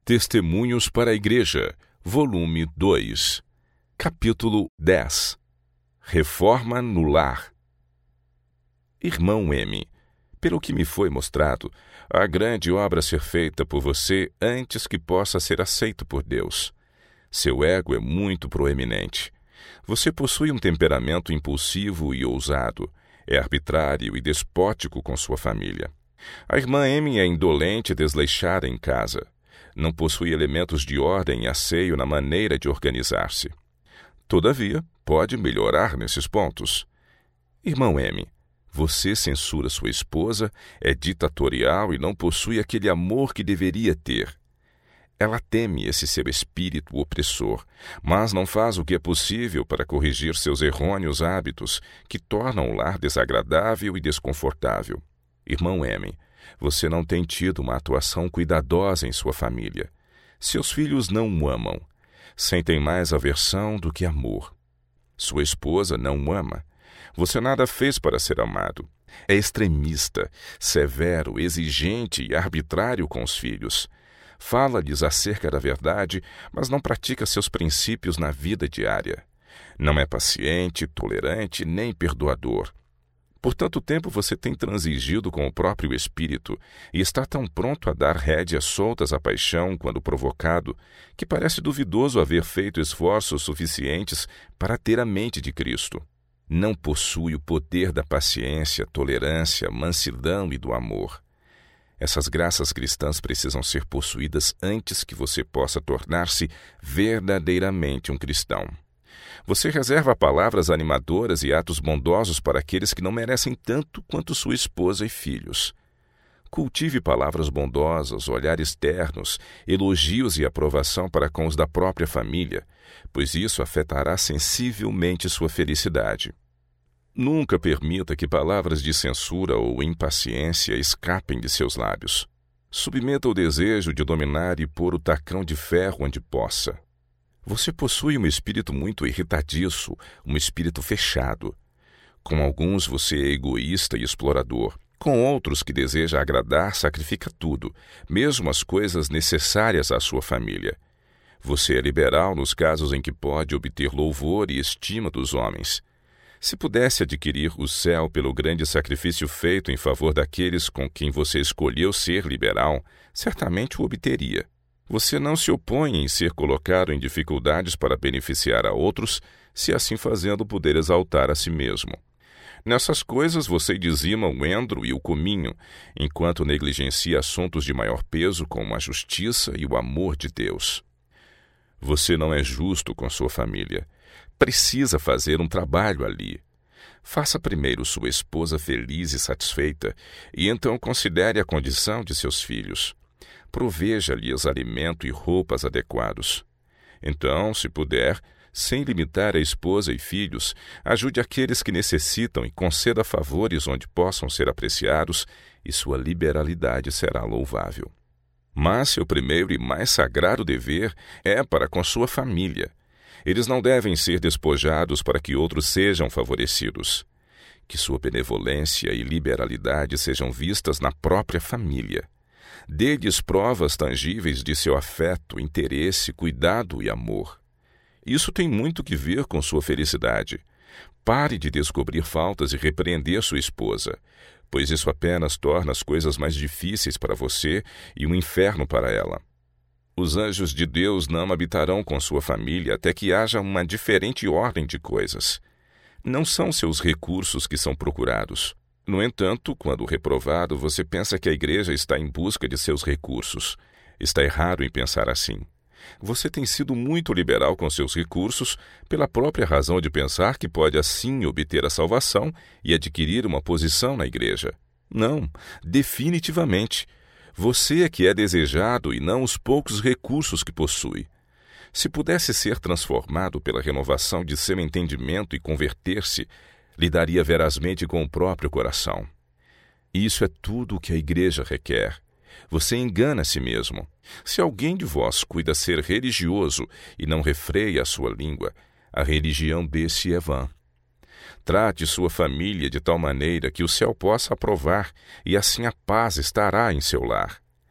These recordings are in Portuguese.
Testemunhos para a Igreja, volume 2, capítulo 10. Reforma no lar. Irmão M., pelo que me foi mostrado, há grande obra a ser feita por você antes que possa ser aceito por Deus. Seu ego é muito proeminente. Você possui um temperamento impulsivo e ousado, é arbitrário e despótico com sua família. A irmã M é indolente e desleixada em casa. Não possui elementos de ordem e asseio na maneira de organizar-se. Todavia, pode melhorar nesses pontos. Irmão M., você censura sua esposa, é ditatorial e não possui aquele amor que deveria ter. Ela teme esse seu espírito opressor, mas não faz o que é possível para corrigir seus errôneos hábitos, que tornam o lar desagradável e desconfortável. Irmão M., você não tem tido uma atuação cuidadosa em sua família. Seus filhos não o amam. Sentem mais aversão do que amor. Sua esposa não o ama. Você nada fez para ser amado. É extremista, severo, exigente e arbitrário com os filhos. Fala-lhes acerca da verdade, mas não pratica seus princípios na vida diária. Não é paciente, tolerante, nem perdoador. Por tanto tempo você tem transigido com o próprio espírito e está tão pronto a dar rédeas soltas à paixão quando provocado, que parece duvidoso haver feito esforços suficientes para ter a mente de Cristo. Não possui o poder da paciência, tolerância, mansidão e do amor. Essas graças cristãs precisam ser possuídas antes que você possa tornar-se verdadeiramente um cristão. Você reserva palavras animadoras e atos bondosos para aqueles que não merecem tanto quanto sua esposa e filhos. Cultive palavras bondosas, olhares ternos, elogios e aprovação para com os da própria família, pois isso afetará sensivelmente sua felicidade. Nunca permita que palavras de censura ou impaciência escapem de seus lábios. Submeta o desejo de dominar e pôr o tacão de ferro onde possa. Você possui um espírito muito irritadiço, um espírito fechado. Com alguns você é egoísta e explorador. Com outros que deseja agradar, sacrifica tudo, mesmo as coisas necessárias à sua família. Você é liberal nos casos em que pode obter louvor e estima dos homens. Se pudesse adquirir o céu pelo grande sacrifício feito em favor daqueles com quem você escolheu ser liberal, certamente o obteria. Você não se opõe em ser colocado em dificuldades para beneficiar a outros, se assim fazendo puder exaltar a si mesmo. Nessas coisas você dizima o endro e o cominho, enquanto negligencia assuntos de maior peso como a justiça e o amor de Deus. Você não é justo com sua família. Precisa fazer um trabalho ali. Faça primeiro sua esposa feliz e satisfeita, e então considere a condição de seus filhos. Proveja-lhes alimento e roupas adequados. Então, se puder, sem limitar a esposa e filhos, ajude aqueles que necessitam e conceda favores onde possam ser apreciados, e sua liberalidade será louvável. Mas seu primeiro e mais sagrado dever é para com sua família. Eles não devem ser despojados para que outros sejam favorecidos. Que sua benevolência e liberalidade sejam vistas na própria família. Dê-lhes provas tangíveis de seu afeto, interesse, cuidado e amor. Isso tem muito que ver com sua felicidade. Pare de descobrir faltas e repreender sua esposa, pois isso apenas torna as coisas mais difíceis para você e um inferno para ela. Os anjos de Deus não habitarão com sua família até que haja uma diferente ordem de coisas. Não são seus recursos que são procurados. No entanto, quando reprovado, você pensa que a igreja está em busca de seus recursos. Está errado em pensar assim. Você tem sido muito liberal com seus recursos pela própria razão de pensar que pode assim obter a salvação e adquirir uma posição na igreja. Não, definitivamente. Você é que é desejado e não os poucos recursos que possui. Se pudesse ser transformado pela renovação de seu entendimento e converter-se, lidaria verazmente com o próprio coração. Isso é tudo o que a igreja requer. Você engana a si mesmo. Se alguém de vós cuida ser religioso e não refreia a sua língua, a religião desse é vã. Trate sua família de tal maneira que o céu possa aprovar, e assim a paz estará em seu lar.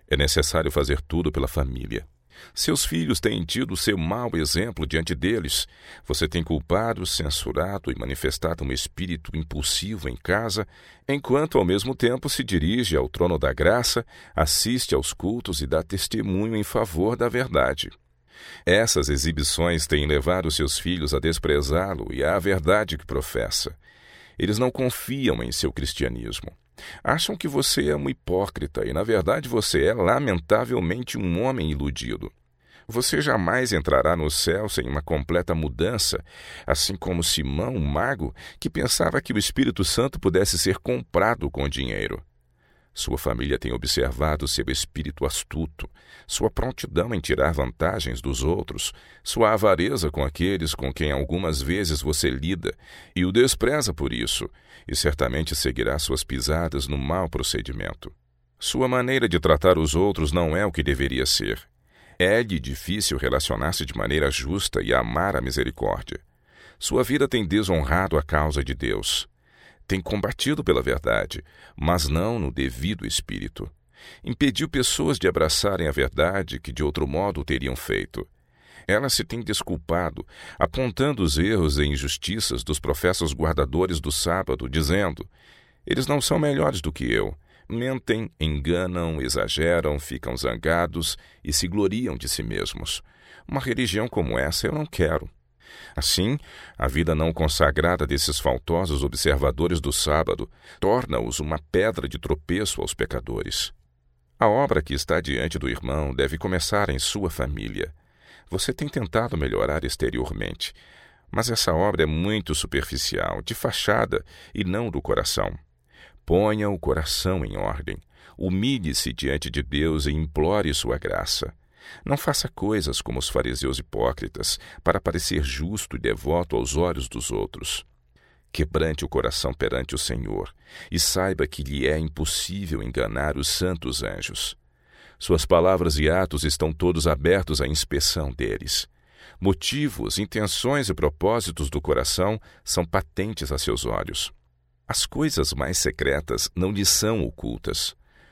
É necessário fazer tudo pela família. Seus filhos têm tido seu mau exemplo diante deles. Você tem culpado, censurado e manifestado um espírito impulsivo em casa, enquanto ao mesmo tempo se dirige ao trono da graça, assiste aos cultos e dá testemunho em favor da verdade. Essas exibições têm levado seus filhos a desprezá-lo e à verdade que professa. Eles não confiam em seu cristianismo. Acham que você é um hipócrita e, na verdade, você é lamentavelmente um homem iludido. Você jamais entrará no céu sem uma completa mudança, assim como Simão, um mago, que pensava que o Espírito Santo pudesse ser comprado com dinheiro. Sua família tem observado seu espírito astuto, sua prontidão em tirar vantagens dos outros, sua avareza com aqueles com quem algumas vezes você lida e o despreza por isso, e certamente seguirá suas pisadas no mau procedimento. Sua maneira de tratar os outros não é o que deveria ser. É-lhe difícil relacionar-se de maneira justa e amar a misericórdia. Sua vida tem desonrado a causa de Deus. Tem combatido pela verdade, mas não no devido espírito. Impediu pessoas de abraçarem a verdade que de outro modo teriam feito. Ela se tem desculpado, apontando os erros e injustiças dos professos guardadores do sábado, dizendo: eles não são melhores do que eu. Mentem, enganam, exageram, ficam zangados e se gloriam de si mesmos. Uma religião como essa eu não quero. Assim, a vida não consagrada desses faltosos observadores do sábado torna-os uma pedra de tropeço aos pecadores. A obra que está diante do irmão deve começar em sua família. Você tem tentado melhorar exteriormente, mas essa obra é muito superficial, de fachada e não do coração. Ponha o coração em ordem, humilhe-se diante de Deus e implore sua graça. Não faça coisas como os fariseus hipócritas, para parecer justo e devoto aos olhos dos outros. Quebrante o coração perante o Senhor, e saiba que lhe é impossível enganar os santos anjos. Suas palavras e atos estão todos abertos à inspeção deles. Motivos, intenções e propósitos do coração são patentes a seus olhos. As coisas mais secretas não lhe são ocultas.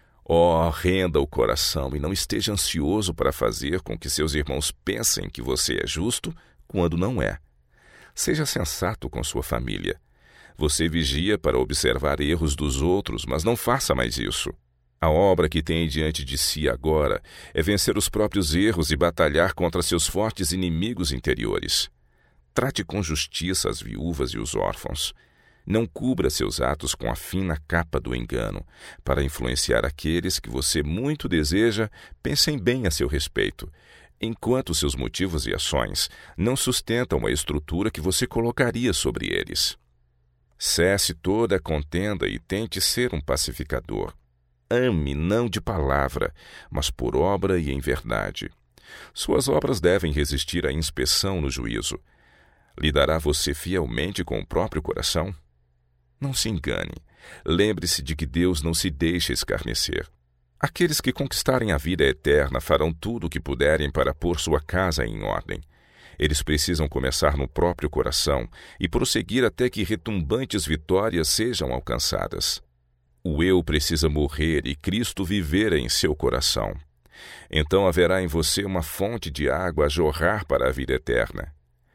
Renda o coração e não esteja ansioso para fazer com que seus irmãos pensem que você é justo quando não é. Seja sensato com sua família. Você vigia para observar erros dos outros, mas não faça mais isso. A obra que tem diante de si agora é vencer os próprios erros e batalhar contra seus fortes inimigos interiores. Trate com justiça as viúvas e os órfãos. Não cubra seus atos com a fina capa do engano, para influenciar aqueles que você muito deseja pensem bem a seu respeito, enquanto seus motivos e ações não sustentam a estrutura que você colocaria sobre eles. Cesse toda a contenda e tente ser um pacificador. Ame não de palavra, mas por obra e em verdade. Suas obras devem resistir à inspeção no juízo. Lidará você fielmente com o próprio coração? Não se engane. Lembre-se de que Deus não se deixa escarnecer. Aqueles que conquistarem a vida eterna farão tudo o que puderem para pôr sua casa em ordem. Eles precisam começar no próprio coração e prosseguir até que retumbantes vitórias sejam alcançadas. O eu precisa morrer e Cristo viver em seu coração. Então haverá em você uma fonte de água a jorrar para a vida eterna.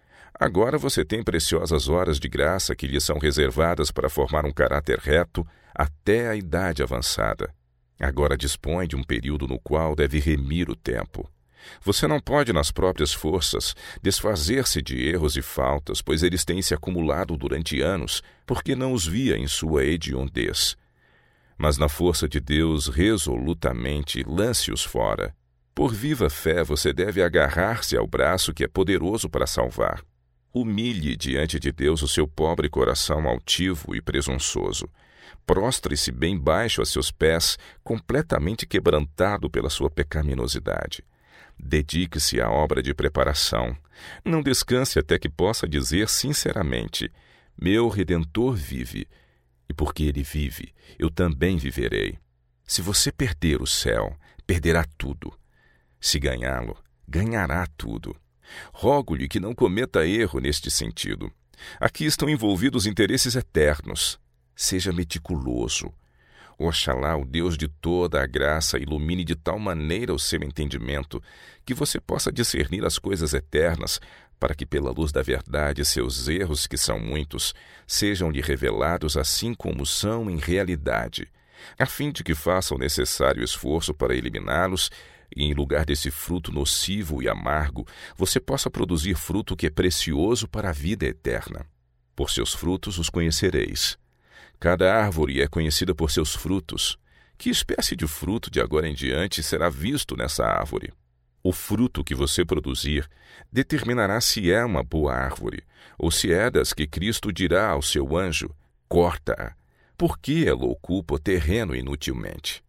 Agora você tem preciosas horas de graça que lhe são reservadas para formar um caráter reto até a idade avançada. Agora dispõe de um período no qual deve remir o tempo. Você não pode, nas próprias forças, desfazer-se de erros e faltas, pois eles têm se acumulado durante anos, porque não os via em sua hediondez. Mas na força de Deus, resolutamente, lance-os fora. Por viva fé, você deve agarrar-se ao braço que é poderoso para salvar. Humilhe diante de Deus o seu pobre coração altivo e presunçoso. Prostre-se bem baixo a seus pés, completamente quebrantado pela sua pecaminosidade. Dedique-se à obra de preparação. Não descanse até que possa dizer sinceramente: meu Redentor vive, e porque ele vive, eu também viverei. Se você perder o céu, perderá tudo. Se ganhá-lo, ganhará tudo. Rogo-lhe que não cometa erro neste sentido. Aqui estão envolvidos interesses eternos. Seja meticuloso. Oxalá o Deus de toda a graça ilumine de tal maneira o seu entendimento que você possa discernir as coisas eternas, para que pela luz da verdade seus erros, que são muitos, sejam-lhe revelados assim como são em realidade, a fim de que faça o necessário esforço para eliminá-los e, em lugar desse fruto nocivo e amargo, você possa produzir fruto que é precioso para a vida eterna. Por seus frutos os conhecereis. Cada árvore é conhecida por seus frutos. Que espécie de fruto de agora em diante será visto nessa árvore? O fruto que você produzir determinará se é uma boa árvore, ou se é das que Cristo dirá ao seu anjo: corta-a, porque ela ocupa o terreno inutilmente.